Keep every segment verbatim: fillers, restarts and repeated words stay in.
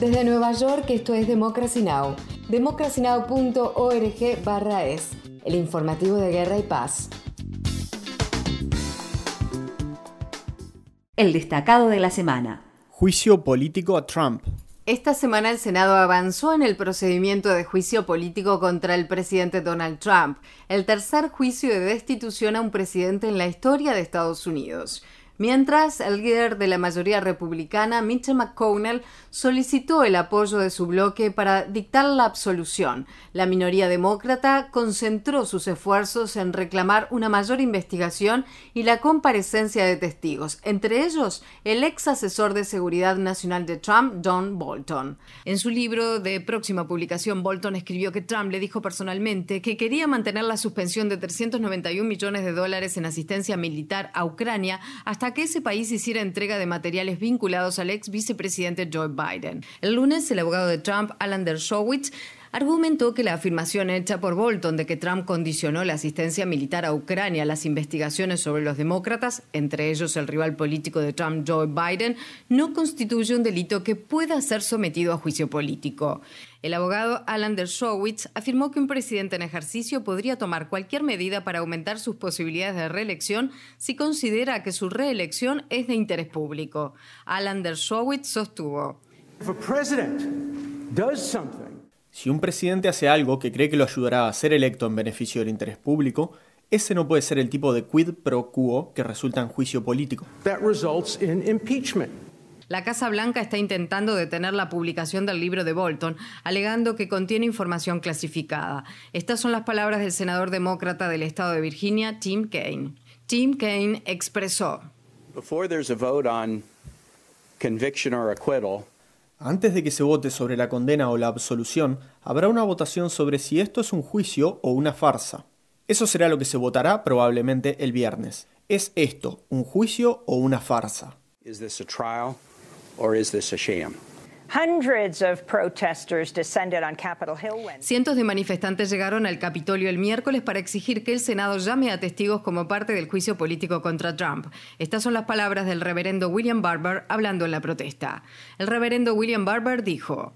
Desde Nueva York, esto es Democracy Now! democracy now punto org barra es, el informativo de Guerra y Paz. El destacado de la semana. Juicio político a Trump. Esta semana el Senado avanzó en el procedimiento de juicio político contra el presidente Donald Trump, el tercer juicio de destitución a un presidente en la historia de Estados Unidos. Mientras, el líder de la mayoría republicana, Mitch McConnell, solicitó el apoyo de su bloque para dictar la absolución. La minoría demócrata concentró sus esfuerzos en reclamar una mayor investigación y la comparecencia de testigos, entre ellos el ex asesor de seguridad nacional de Trump, John Bolton. En su libro de próxima publicación, Bolton escribió que Trump le dijo personalmente que quería mantener la suspensión de trescientos noventa y un millones de dólares en asistencia militar a Ucrania hasta que ese país hiciera entrega de materiales vinculados al ex vicepresidente Joe Biden. El lunes, el abogado de Trump, Alan Dershowitz, argumentó que la afirmación hecha por Bolton de que Trump condicionó la asistencia militar a Ucrania a las investigaciones sobre los demócratas, entre ellos el rival político de Trump, Joe Biden, no constituye un delito que pueda ser sometido a juicio político. El abogado Alan Dershowitz afirmó que un presidente en ejercicio podría tomar cualquier medida para aumentar sus posibilidades de reelección si considera que su reelección es de interés público. Alan Dershowitz sostuvo: If a president does something Si un presidente hace algo que cree que lo ayudará a ser electo en beneficio del interés público, ese no puede ser el tipo de quid pro quo que resulta en juicio político. That results in impeachment. La Casa Blanca está intentando detener la publicación del libro de Bolton, alegando que contiene información clasificada. Estas son las palabras del senador demócrata del estado de Virginia, Tim Kaine. Tim Kaine expresó: Before there's a vote on conviction or acquittal, Antes de que se vote sobre la condena o la absolución, habrá una votación sobre si esto es un juicio o una farsa. Eso será lo que se votará probablemente el viernes. ¿Es esto un juicio o una farsa? is this a trial or is this a sham? Hundreds of protesters descended on Capitol Hill Wednesday. Cientos de manifestantes llegaron al Capitolio el miércoles para exigir que el Senado llame a testigos como parte del juicio político contra Trump. Estas son las palabras del reverendo William Barber hablando en la protesta. El reverendo William Barber dijo: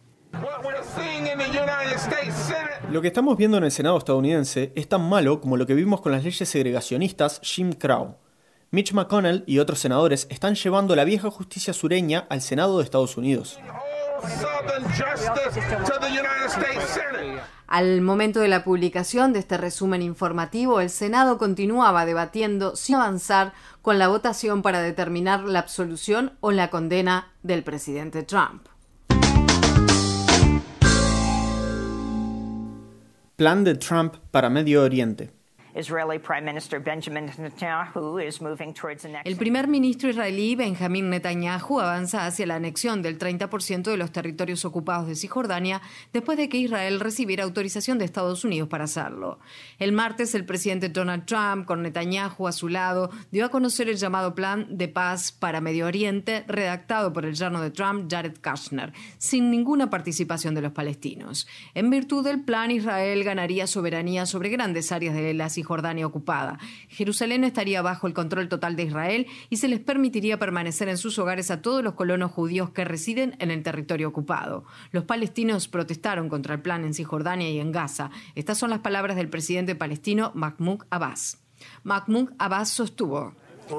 Lo que estamos viendo en el Senado estadounidense es tan malo como lo que vimos con las leyes segregacionistas Jim Crow. Mitch McConnell y otros senadores están llevando la vieja justicia sureña al Senado de Estados Unidos. Al momento de la publicación de este resumen informativo, el Senado continuaba debatiendo sin avanzar con la votación para determinar la absolución o la condena del presidente Trump. Plan de Trump para Medio Oriente. Israeli Prime Minister Benjamin Netanyahu is moving towards the next. El primer ministro israelí Benjamin Netanyahu avanza hacia la anexión del treinta por ciento de los territorios ocupados de Cisjordania después de que Israel recibiera autorización de Estados Unidos para hacerlo. El martes, el presidente Donald Trump, con Netanyahu a su lado, dio a conocer el llamado Plan de Paz para Medio Oriente, redactado por el yerno de Trump, Jared Kushner, sin ninguna participación de los palestinos. En virtud del plan, Israel ganaría soberanía sobre grandes áreas de la Cisjordania Jordania ocupada. Jerusalén estaría bajo el control total de Israel y se les permitiría permanecer en sus hogares a todos los colonos judíos que residen en el territorio ocupado. Los palestinos protestaron contra el plan en Cisjordania y en Gaza. Estas son las palabras del presidente palestino Mahmoud Abbas. Mahmoud Abbas sostuvo: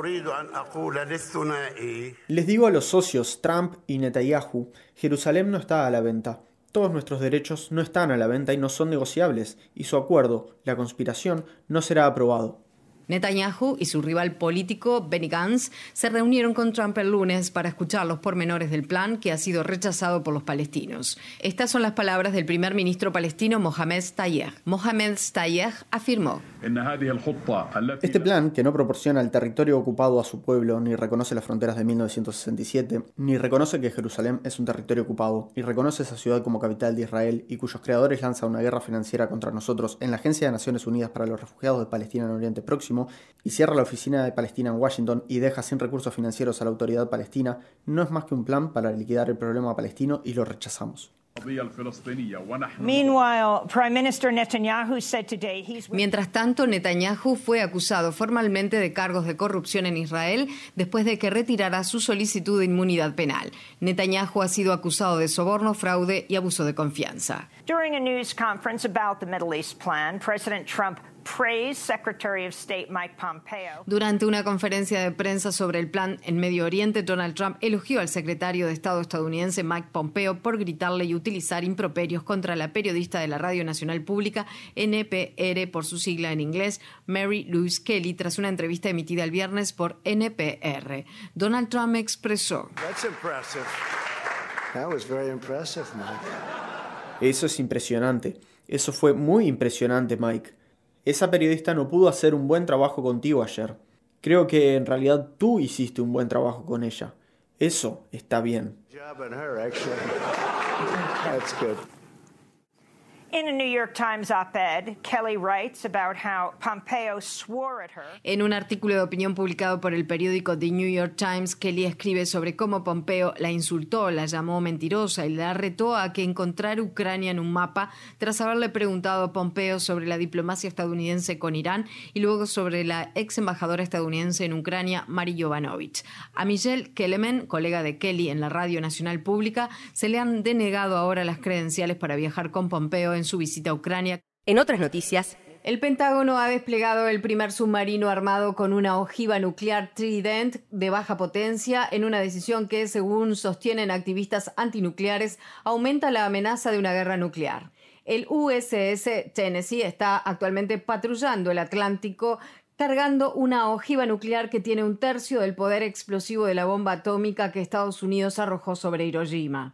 Les digo a los socios Trump y Netanyahu, Jerusalén no está a la venta. Todos nuestros derechos no están a la venta y no son negociables, y su acuerdo, la conspiración, no será aprobado. Netanyahu y su rival político, Benny Gantz, se reunieron con Trump el lunes para escuchar los pormenores del plan que ha sido rechazado por los palestinos. Estas son las palabras del primer ministro palestino Mohamed Shtayyeh. Mohamed Shtayyeh afirmó: Este plan, que no proporciona el territorio ocupado a su pueblo, ni reconoce las fronteras de mil novecientos sesenta y siete, ni reconoce que Jerusalén es un territorio ocupado, y reconoce esa ciudad como capital de Israel, y cuyos creadores lanzan una guerra financiera contra nosotros en la Agencia de Naciones Unidas para los Refugiados de Palestina en Oriente Próximo, y cierra la oficina de Palestina en Washington y deja sin recursos financieros a la autoridad palestina, no es más que un plan para liquidar el problema palestino y lo rechazamos. Meanwhile, Prime Minister Netanyahu said today he's... Mientras tanto, Netanyahu fue acusado formalmente de cargos de corrupción en Israel después de que retirara su solicitud de inmunidad penal. Netanyahu ha sido acusado de soborno, fraude y abuso de confianza. During a news conference about the Middle East plan, President Trump praised Secretary of State Mike Pompeo. Durante una conferencia de prensa sobre el plan en Medio Oriente, Donald Trump elogió al secretario de Estado estadounidense Mike Pompeo por gritarle y utilizar improperios contra la periodista de la Radio Nacional Pública, N P R por su sigla en inglés, Mary Louise Kelly, tras una entrevista emitida el viernes por N P R. Donald Trump expresó: That's impressive. That was very impressive, Mike. Eso es impresionante. Eso fue muy impresionante, Mike. Esa periodista no pudo hacer un buen trabajo contigo ayer. Creo que en realidad tú hiciste un buen trabajo con ella. Eso está bien. In a New York Times op-ed, Kelly writes about how Pompeo swore at her. En un artículo de opinión publicado por el periódico The New York Times, Kelly escribe sobre cómo Pompeo la insultó, la llamó mentirosa y la retó a que encontrara Ucrania en un mapa tras haberle preguntado a Pompeo sobre la diplomacia estadounidense con Irán y luego sobre la ex embajadora estadounidense en Ucrania, Mary Yovanovitch. A Michelle Kelemen, colega de Kelly en la Radio Nacional Pública, se le han denegado ahora las credenciales para viajar con Pompeo en su visita a Ucrania. En otras noticias, el Pentágono ha desplegado el primer submarino armado con una ojiva nuclear Trident de baja potencia en una decisión que, según sostienen activistas antinucleares, aumenta la amenaza de una guerra nuclear. El U S S Tennessee está actualmente patrullando el Atlántico cargando una ojiva nuclear que tiene un tercio del poder explosivo de la bomba atómica que Estados Unidos arrojó sobre Hiroshima.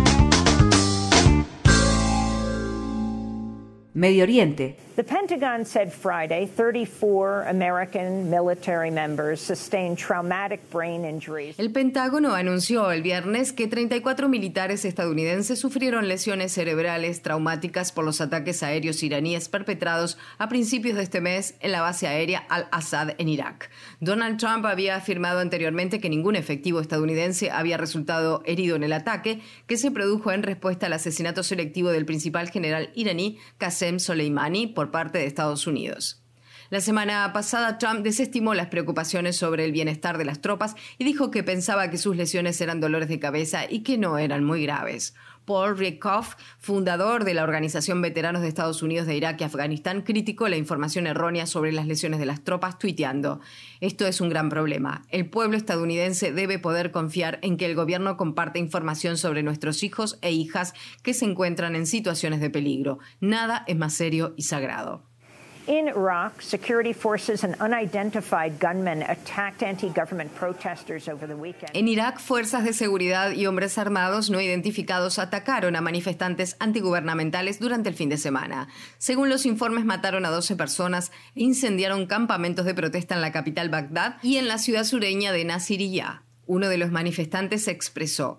Medio Oriente. The Pentagon said Friday thirty-four American military members sustained traumatic brain injuries. El Pentágono anunció el viernes que treinta y cuatro militares estadounidenses sufrieron lesiones cerebrales traumáticas por los ataques aéreos iraníes perpetrados a principios de este mes en la base aérea Al-Assad en Irak. Donald Trump había afirmado anteriormente que ningún efectivo estadounidense había resultado herido en el ataque, que se produjo en respuesta al asesinato selectivo del principal general iraní Qasem Soleimani por parte de Estados Unidos. La semana pasada, Trump desestimó las preocupaciones sobre el bienestar de las tropas y dijo que pensaba que sus lesiones eran dolores de cabeza y que no eran muy graves. Paul Rieckhoff, fundador de la Organización Veteranos de Estados Unidos de Irak y Afganistán, criticó la información errónea sobre las lesiones de las tropas, tuiteando: "Esto es un gran problema. El pueblo estadounidense debe poder confiar en que el gobierno comparte información sobre nuestros hijos e hijas que se encuentran en situaciones de peligro. Nada es más serio y sagrado". In Iraq, security forces and unidentified gunmen attacked anti-government protesters over the weekend. En Irak, fuerzas de seguridad y hombres armados no identificados atacaron a manifestantes antigubernamentales durante el fin de semana. Según los informes, mataron a doce personas e incendiaron campamentos de protesta en la capital Bagdad y en la ciudad sureña de Nasiriyah. Uno de los manifestantes expresó: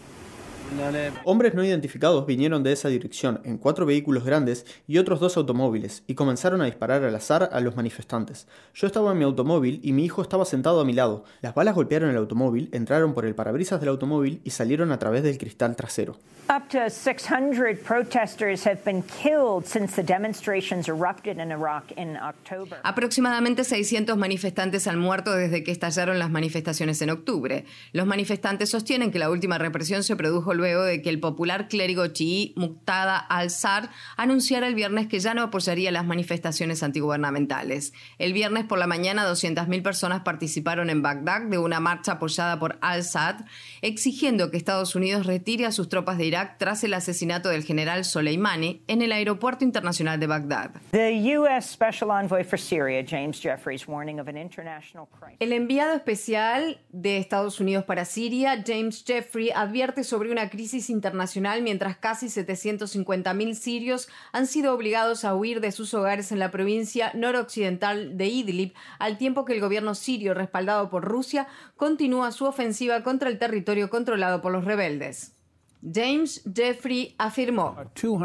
Hombres no identificados vinieron de esa dirección en cuatro vehículos grandes y otros dos automóviles y comenzaron a disparar al azar a los manifestantes. Yo estaba en mi automóvil y mi hijo estaba sentado a mi lado. Las balas golpearon el automóvil, entraron por el parabrisas del automóvil y salieron a través del cristal trasero. Up to six hundred protesters have been killed since the demonstrations erupted in Iraq in October. Aproximadamente seiscientos manifestantes han muerto desde que estallaron las manifestaciones en octubre. Los manifestantes sostienen que la última represión se produjo luego de que el popular clérigo chií Muqtada al-Sadr anunciara el viernes que ya no apoyaría las manifestaciones antigubernamentales. El viernes por la mañana, doscientas mil personas participaron en Bagdad de una marcha apoyada por al-Sadr, exigiendo que Estados Unidos retire a sus tropas de Irak tras el asesinato del general Soleimani en el aeropuerto internacional de Bagdad. The U S Special Envoy for Syria, James Jeffries, warning of an international crisis. El enviado especial de Estados Unidos para Siria, James Jeffrey, advierte sobre una crisis internacional mientras casi setecientos cincuenta mil sirios han sido obligados a huir de sus hogares en la provincia noroccidental de Idlib, al tiempo que el gobierno sirio, respaldado por Rusia, continúa su ofensiva contra el territorio controlado por los rebeldes. James Jeffrey afirmó: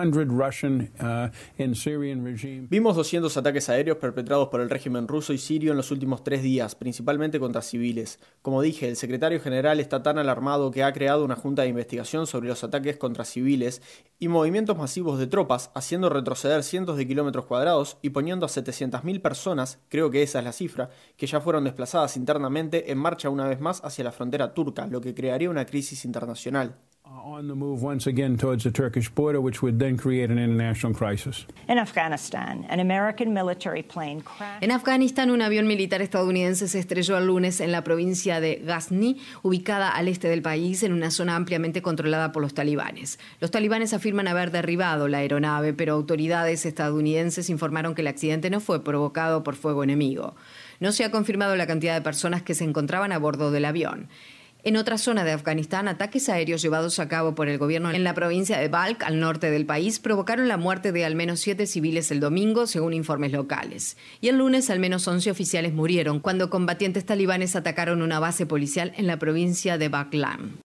Vimos doscientos ataques aéreos perpetrados por el régimen ruso y sirio en los últimos tres días, principalmente contra civiles. Como dije, el secretario general está tan alarmado que ha creado una junta de investigación sobre los ataques contra civiles y movimientos masivos de tropas, haciendo retroceder cientos de kilómetros cuadrados y poniendo a setecientas mil personas, creo que esa es la cifra, que ya fueron desplazadas internamente, en marcha una vez más hacia la frontera turca, lo que crearía una crisis internacional. On the move once again towards the Turkish border, which would then create an international crisis. In Afghanistan, an American military plane crashed. En Afganistán, un avión militar estadounidense se estrelló el lunes en la provincia de Ghazni, ubicada al este del país, en una zona ampliamente controlada por los talibanes. Los talibanes afirman haber derribado la aeronave, pero autoridades estadounidenses informaron que el accidente no fue provocado por fuego enemigo. No se ha confirmado la cantidad de personas que se encontraban a bordo del avión. En otra zona de Afganistán, ataques aéreos llevados a cabo por el gobierno en la provincia de Balkh, al norte del país, provocaron la muerte de al menos siete civiles el domingo, según informes locales. Y el lunes, al menos once oficiales murieron cuando combatientes talibanes atacaron una base policial en la provincia de Baghlan.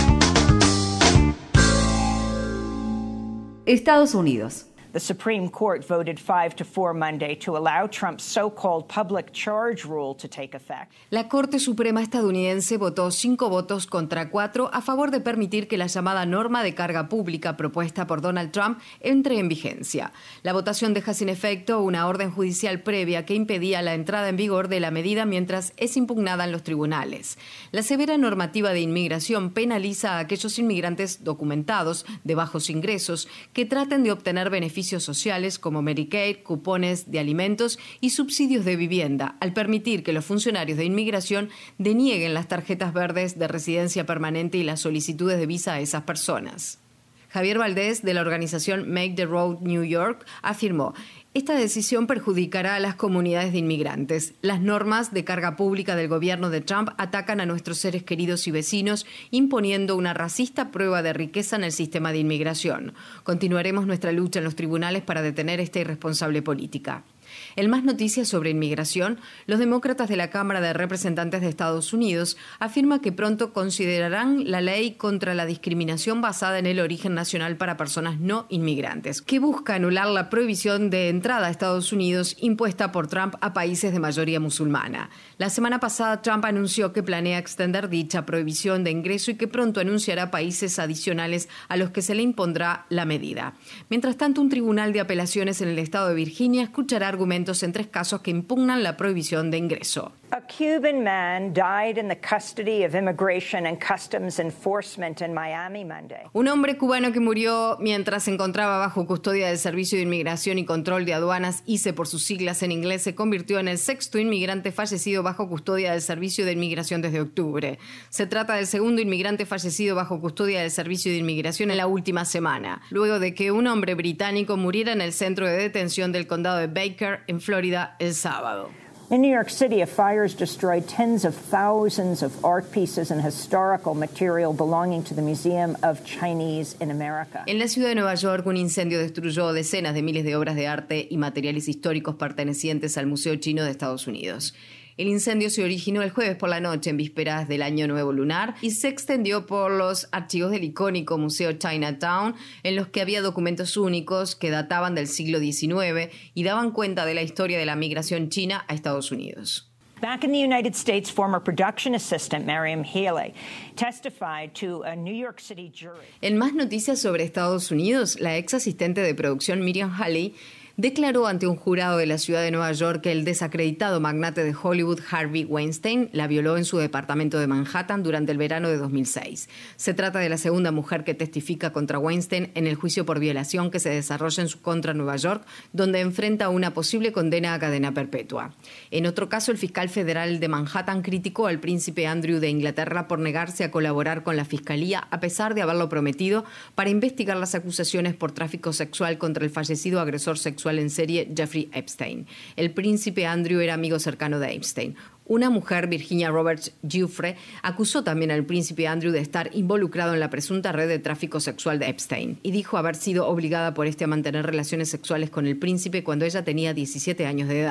Estados Unidos. The Supreme Court voted five to four Monday to allow Trump's so-called public charge rule to take effect. La Corte Suprema estadounidense votó cinco votos contra cuatro a favor de permitir que la llamada norma de carga pública propuesta por Donald Trump entre en vigencia. La votación deja sin efecto una orden judicial previa que impedía la entrada en vigor de la medida mientras es impugnada en los tribunales. La severa normativa de inmigración penaliza a aquellos inmigrantes documentados de bajos ingresos que traten de obtener beneficios sociales como Medicaid, cupones de alimentos y subsidios de vivienda, al permitir que los funcionarios de inmigración denieguen las tarjetas verdes de residencia permanente y las solicitudes de visa a esas personas. Javier Valdés, de la organización Make the Road New York, afirmó: esta decisión perjudicará a las comunidades de inmigrantes. Las normas de carga pública del gobierno de Trump atacan a nuestros seres queridos y vecinos, imponiendo una racista prueba de riqueza en el sistema de inmigración. Continuaremos nuestra lucha en los tribunales para detener esta irresponsable política. En más noticias sobre inmigración, los demócratas de la Cámara de Representantes de Estados Unidos afirman que pronto considerarán la ley contra la discriminación basada en el origen nacional para personas no inmigrantes, que busca anular la prohibición de entrada a Estados Unidos impuesta por Trump a países de mayoría musulmana. La semana pasada, Trump anunció que planea extender dicha prohibición de ingreso y que pronto anunciará países adicionales a los que se le impondrá la medida. Mientras tanto, un tribunal de apelaciones en el estado de Virginia escuchará argumentos en tres casos que impugnan la prohibición de ingreso. A Cuban man died in the custody of Immigration and Customs Enforcement in Miami Monday. Un hombre cubano que murió mientras se encontraba bajo custodia del Servicio de Inmigración y Control de Aduanas, I C E por sus siglas en inglés, se convirtió en el sexto inmigrante fallecido bajo custodia del Servicio de Inmigración desde octubre. Se trata del segundo inmigrante fallecido bajo custodia del Servicio de Inmigración en la última semana, luego de que un hombre británico muriera en el centro de detención del condado de Baker, en Florida, el sábado. In New York City, a fire has destroyed tens of thousands of art pieces and historical material belonging to the Museum of Chinese in America. En la ciudad de Nueva York, un incendio destruyó decenas de miles de obras de arte y materiales históricos pertenecientes al Museo Chino de Estados Unidos. El incendio se originó el jueves por la noche, en vísperas del Año Nuevo Lunar, y se extendió por los archivos del icónico Museo Chinatown, en los que había documentos únicos que databan del siglo diecinueve y daban cuenta de la historia de la migración china a Estados Unidos. Back in the United States, former production assistant Miriam Haley testified to a New York City jury. En más noticias sobre Estados Unidos, la ex asistente de producción Miriam Haley declaró ante un jurado de la ciudad de Nueva York que el desacreditado magnate de Hollywood Harvey Weinstein la violó en su departamento de Manhattan durante el verano de dos mil seis. Se trata de la segunda mujer que testifica contra Weinstein en el juicio por violación que se desarrolla en su contra en Nueva York, donde enfrenta una posible condena a cadena perpetua. En otro caso, el fiscal federal de Manhattan criticó al príncipe Andrew de Inglaterra por negarse a colaborar con la fiscalía a pesar de haberlo prometido para investigar las acusaciones por tráfico sexual contra el fallecido agresor sexual en serie Jeffrey Epstein. El príncipe Andrew era amigo cercano de Epstein. Una mujer, Virginia Roberts Giuffre, acusó también al príncipe Andrew de estar involucrado en la presunta red de tráfico sexual de Epstein y dijo haber sido obligada por este a mantener relaciones sexuales con el príncipe cuando ella tenía diecisiete años de edad.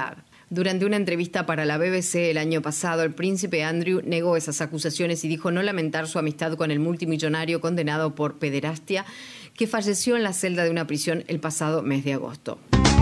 Durante una entrevista para la B B C el año pasado, el príncipe Andrew negó esas acusaciones y dijo no lamentar su amistad con el multimillonario condenado por pederastia, que falleció en la celda de una prisión el pasado mes de agosto.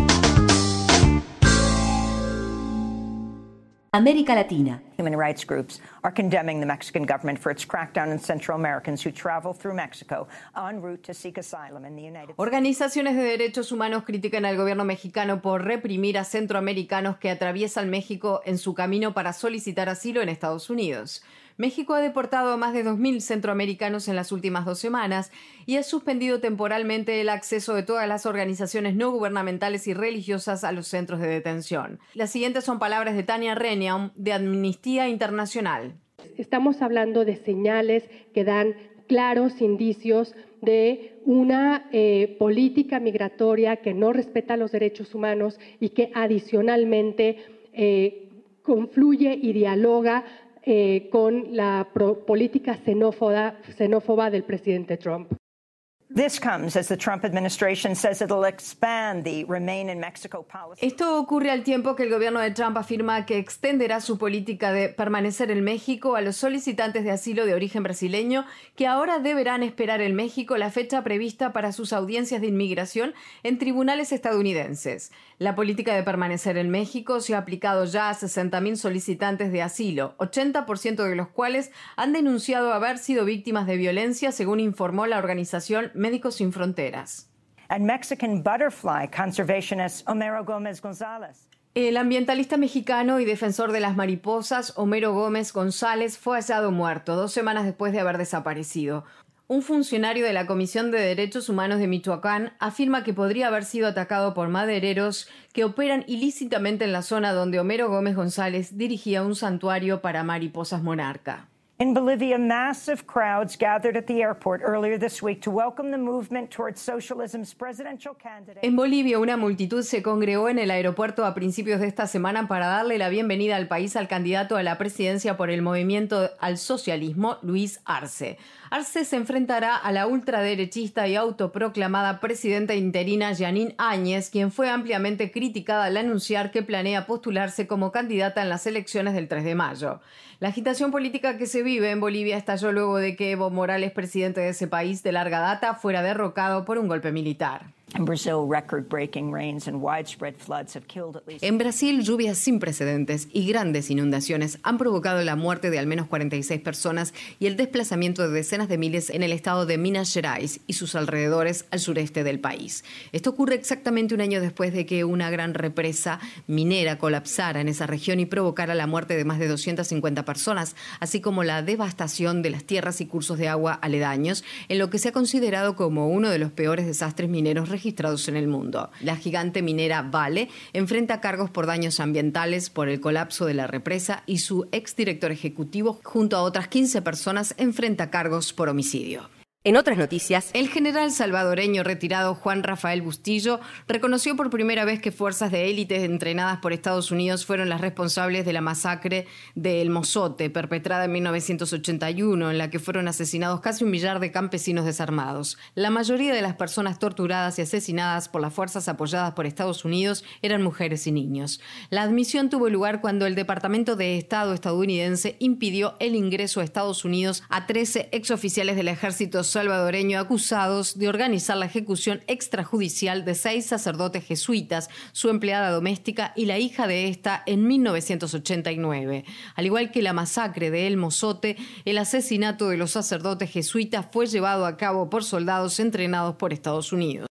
América Latina. Human rights groups are condemning the Mexican government for its crackdown on Central Americans who travel through Mexico en route to seek asylum in the United States. Organizaciones de derechos humanos critican al gobierno mexicano por reprimir a centroamericanos que atraviesan México en su camino para solicitar asilo en Estados Unidos. México ha deportado a más de dos mil centroamericanos en las últimas dos semanas y ha suspendido temporalmente el acceso de todas las organizaciones no gubernamentales y religiosas a los centros de detención. Las siguientes son palabras de Tania Reniaum, de Amnistía Internacional. Estamos hablando de señales que dan claros indicios de una eh, política migratoria que no respeta los derechos humanos y que adicionalmente eh, confluye y dialoga Eh, con la pro- política xenófoba, xenófoba del presidente Trump. This comes as the Trump administration says it'll expand the Remain in Mexico policy. Esto ocurre al tiempo que el gobierno de Trump afirma que extenderá su política de permanecer en México a los solicitantes de asilo de origen brasileño que ahora deberán esperar en México la fecha prevista para sus audiencias de inmigración en tribunales estadounidenses. La política de permanecer en México se ha aplicado ya a sesenta mil solicitantes de asilo, ochenta por ciento de los cuales han denunciado haber sido víctimas de violencia, según informó la organización Médicos Sin Fronteras. And Mexican butterfly conservationist Homero Gómez González. El ambientalista mexicano y defensor de las mariposas, Homero Gómez González, fue hallado muerto dos semanas después de haber desaparecido. Un funcionario de la Comisión de Derechos Humanos de Michoacán afirma que podría haber sido atacado por madereros que operan ilícitamente en la zona donde Homero Gómez González dirigía un santuario para mariposas monarca. In Bolivia, massive crowds gathered at the airport earlier this week to welcome the movement towards socialism's presidential candidate. En Bolivia, una multitud se congregó en el aeropuerto a principios de esta semana para darle la bienvenida al país al candidato a la presidencia por el movimiento al socialismo, Luis Arce. Arce se enfrentará a la ultraderechista y autoproclamada presidenta interina Jeanine Áñez, quien fue ampliamente criticada al anunciar que planea postularse como candidata en las elecciones del tres de mayo. La agitación política que se vive en Bolivia estalló luego de que Evo Morales, presidente de ese país de larga data, fuera derrocado por un golpe militar. In Brazil, record-breaking rains and widespread floods have killed at least... En Brasil, lluvias sin precedentes y grandes inundaciones han provocado la muerte de al menos cuarenta y seis personas y el desplazamiento de decenas de miles en el estado de Minas Gerais y sus alrededores al sureste del país. Esto ocurre exactamente un año después de que una gran represa minera colapsara en esa región y provocara la muerte de más de doscientas cincuenta personas, así como la devastación de las tierras y cursos de agua aledaños, en lo que se ha considerado como uno de los peores desastres mineros registrados en el mundo. La gigante minera Vale enfrenta cargos por daños ambientales por el colapso de la represa y su exdirector ejecutivo, junto a otras quince personas, enfrenta cargos por homicidio. En otras noticias, el general salvadoreño retirado Juan Rafael Bustillo reconoció por primera vez que fuerzas de élite entrenadas por Estados Unidos fueron las responsables de la masacre de El Mozote, perpetrada en mil novecientos ochenta y uno, en la que fueron asesinados casi un millar de campesinos desarmados. La mayoría de las personas torturadas y asesinadas por las fuerzas apoyadas por Estados Unidos eran mujeres y niños. La admisión tuvo lugar cuando el Departamento de Estado estadounidense impidió el ingreso a Estados Unidos a trece exoficiales del ejército salvadoreño acusados de organizar la ejecución extrajudicial de seis sacerdotes jesuitas, su empleada doméstica y la hija de esta en mil novecientos ochenta y nueve. Al igual que la masacre de El Mozote, el asesinato de los sacerdotes jesuitas fue llevado a cabo por soldados entrenados por Estados Unidos.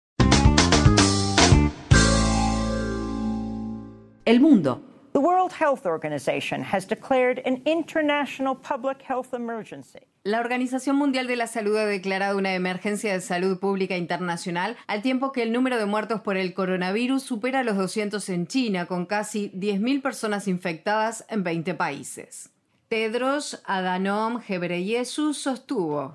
El mundo. The World Health Organization has declared an international public health emergency. La Organización Mundial de la Salud ha declarado una emergencia de salud pública internacional, al tiempo que el número de muertos por el coronavirus supera los doscientos en China, con casi diez mil personas infectadas en veinte países. Tedros Adhanom Ghebreyesus sostuvo: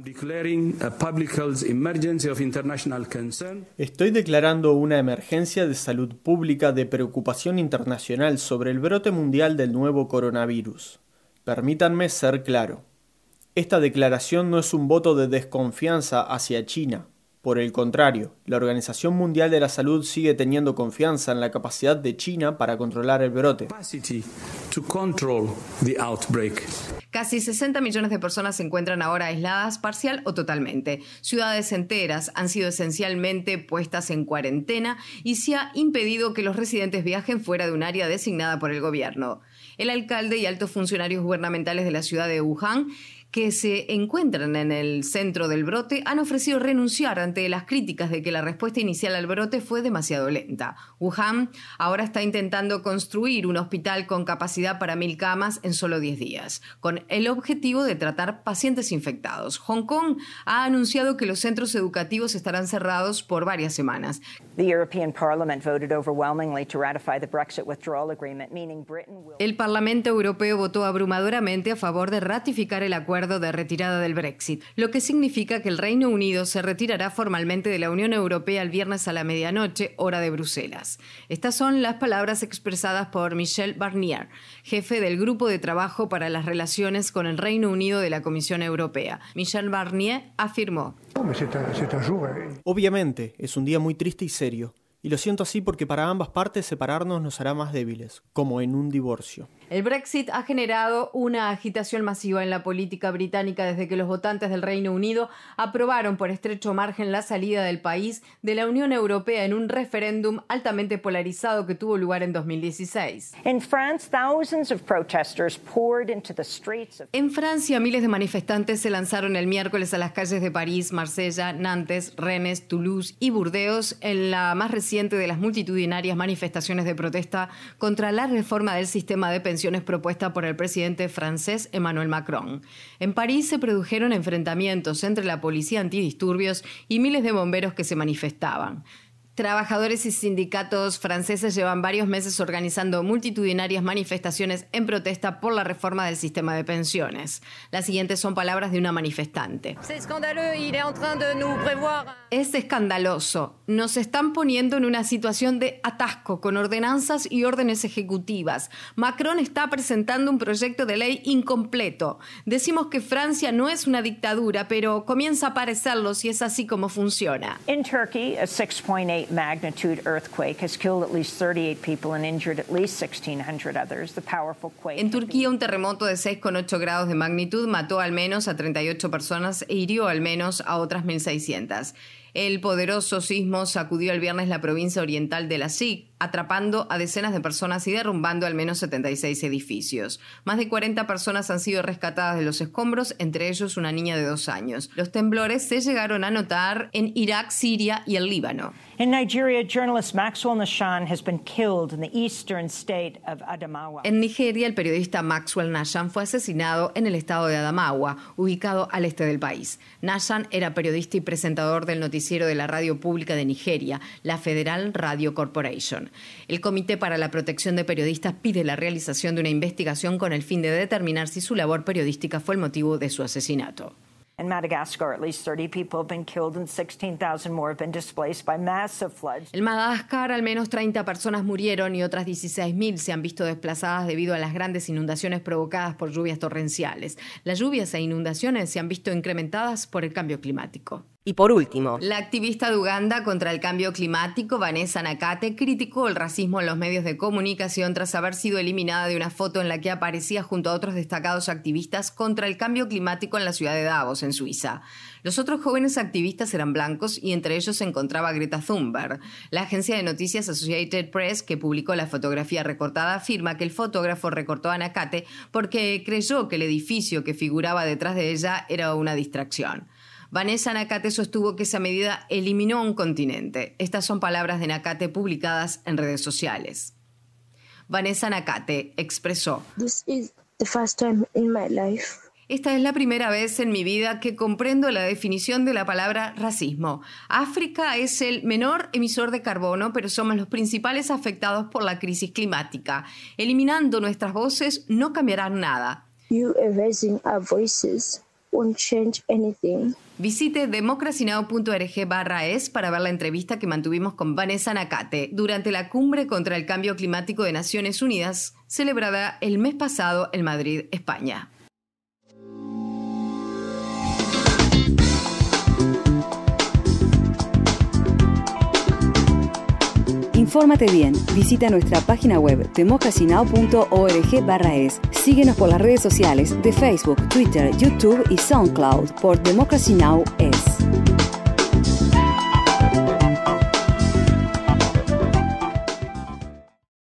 Estoy declarando una emergencia de salud pública de preocupación internacional sobre el brote mundial del nuevo coronavirus. Permítanme ser claro. Esta declaración no es un voto de desconfianza hacia China. Por el contrario, la Organización Mundial de la Salud sigue teniendo confianza en la capacidad de China para controlar el brote. Casi sesenta millones de personas se encuentran ahora aisladas parcial o totalmente. Ciudades enteras han sido esencialmente puestas en cuarentena y se ha impedido que los residentes viajen fuera de un área designada por el gobierno. El alcalde y altos funcionarios gubernamentales de la ciudad de Wuhan, que se encuentran en el centro del brote, han ofrecido renunciar ante las críticas de que la respuesta inicial al brote fue demasiado lenta. Wuhan ahora está intentando construir un hospital con capacidad para mil camas en solo diez días, con el objetivo de tratar pacientes infectados. Hong Kong ha anunciado que los centros educativos estarán cerrados por varias semanas. El Parlamento Europeo votó abrumadoramente a favor de ratificar el acuerdo de retirada del Brexit, lo que significa que el Reino Unido se retirará formalmente de la Unión Europea el viernes a la medianoche, hora de Bruselas. Estas son las palabras expresadas por Michel Barnier, jefe del Grupo de Trabajo para las Relaciones con el Reino Unido de la Comisión Europea. Michel Barnier afirmó: Obviamente, es un día muy triste y serio. Y lo siento así porque para ambas partes separarnos nos hará más débiles, como en un divorcio. El Brexit ha generado una agitación masiva en la política británica desde que los votantes del Reino Unido aprobaron por estrecho margen la salida del país de la Unión Europea en un referéndum altamente polarizado que tuvo lugar en dos mil dieciséis. In France, thousands of protesters poured into the streets of... En Francia, miles de manifestantes se lanzaron el miércoles a las calles de París, Marsella, Nantes, Rennes, Toulouse y Burdeos en la más reciente de las multitudinarias manifestaciones de protesta contra la reforma del sistema de pensiones propuesta por el presidente francés Emmanuel Macron. En París se produjeron enfrentamientos entre la policía antidisturbios y miles de bomberos que se manifestaban. Trabajadores y sindicatos franceses llevan varios meses organizando multitudinarias manifestaciones en protesta por la reforma del sistema de pensiones. Las siguientes son palabras de una manifestante. Es escandaloso. Nos están poniendo en una situación de atasco con ordenanzas y órdenes ejecutivas. Macron está presentando un proyecto de ley incompleto. Decimos que Francia no es una dictadura, pero comienza a parecerlo si es así como funciona. In Turkey, a six point eight magnitude earthquake has killed at least thirty-eight people and injured at least sixteen hundred others. The powerful quake. En Turquía, un terremoto de seis coma ocho grados de magnitud mató al menos a treinta y ocho personas e hirió al menos a otras mil seiscientas. El poderoso sismo sacudió el viernes la provincia oriental de Lasik, atrapando a decenas de personas y derrumbando al menos setenta y seis edificios. Más de cuarenta personas han sido rescatadas de los escombros, entre ellos una niña de dos años. Los temblores se llegaron a notar en Irak, Siria y el Líbano. In Nigeria, journalist Maxwell Nashan has been killed in the eastern state of Adamawa. En Nigeria, el periodista Maxwell Nashan fue asesinado en el estado de Adamawa, ubicado al este del país. Nashan era periodista y presentador del noticiero de la radio pública de Nigeria, la Federal Radio Corporation. El Comité para la Protección de Periodistas pide la realización de una investigación con el fin de determinar si su labor periodística fue el motivo de su asesinato. In Madagascar, at least thirty people have been killed and sixteen thousand more have been displaced by massive floods. En Madagascar, al menos treinta personas murieron y otras dieciséis mil se han visto desplazadas debido a las grandes inundaciones provocadas por lluvias torrenciales. Las lluvias e inundaciones se han visto incrementadas por el cambio climático. Y por último, la activista de Uganda contra el cambio climático, Vanessa Nakate, criticó el racismo en los medios de comunicación tras haber sido eliminada de una foto en la que aparecía junto a otros destacados activistas contra el cambio climático en la ciudad de Davos, en Suiza. Los otros jóvenes activistas eran blancos y entre ellos se encontraba Greta Thunberg. La agencia de noticias Associated Press, que publicó la fotografía recortada, afirma que el fotógrafo recortó a Nakate porque creyó que el edificio que figuraba detrás de ella era una distracción. Vanessa Nakate sostuvo que esa medida eliminó un continente. Estas son palabras de Nakate publicadas en redes sociales. Vanessa Nakate expresó: This is the first time in my life. Esta es la primera vez en mi vida que comprendo la definición de la palabra racismo. África es el menor emisor de carbono, pero somos los principales afectados por la crisis climática. Eliminando nuestras voces no cambiarán nada. You erasing our voices won't change anything. Visite democracynow punto org barra es para ver la entrevista que mantuvimos con Vanessa Nakate durante la cumbre contra el cambio climático de Naciones Unidas, celebrada el mes pasado en Madrid, España. Infórmate bien. Visita nuestra página web democracy now punto org barra es. Síguenos por las redes sociales de Facebook, Twitter, YouTube y SoundCloud por Democracy Now! Es.